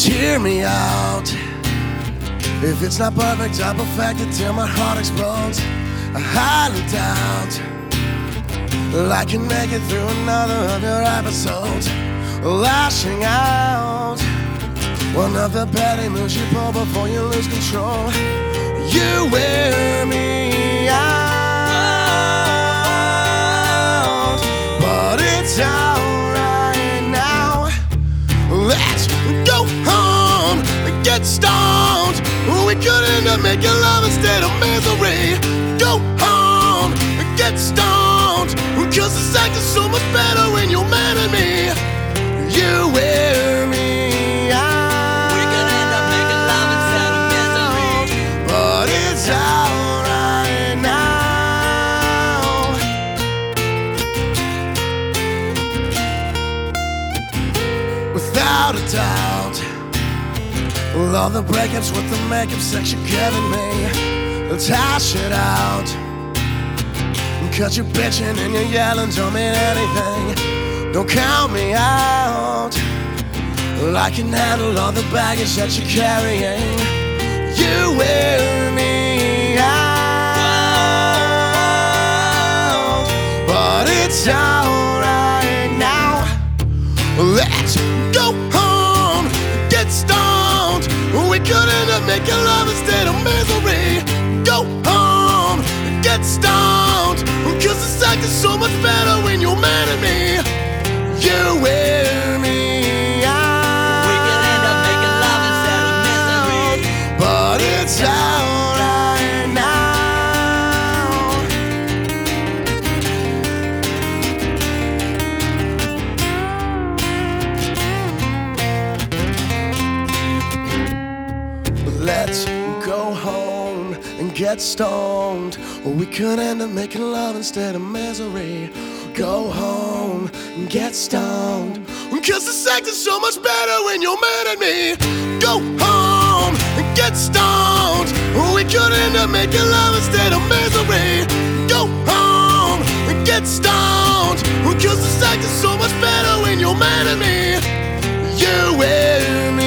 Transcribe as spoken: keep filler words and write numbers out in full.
hear me out. If it's not perfect, I'll perfect it till my heart explodes. I highly doubt that I can make it through another of your episodes. Lashing out, one of the petty moves you pull before you lose control. You wear me out, but it's alright now. Let's go home and get stoned. We could end up making love instead of misery. Go home and get stoned, cause the sex is so much better when you're mad at me. You wear me out. We could end up making love instead of misery, but it's alright now. Without a doubt, all the breakups with the makeup sex you're giving me, let's hash it out. Cause you're bitching and you're yelling don't mean anything. Don't count me out. I can handle all the baggage that you're carrying. You wear me out, but it's alright now. Let's go home, get stoned. We could end up making love instead of misery. Go home, get stoned, cause the sex is so much better when you're mad at me. You wear me out. we could end up making love instead of misery, but it's alright now. Let's go home and get stoned, or we could end up making love instead of misery. Go home and get stoned, cause the sex is so much better when you're mad at me. Go home and get stoned, we could end up making love instead of misery. Go home and get stoned, cause the sex is so much better when you're mad at me. You wear me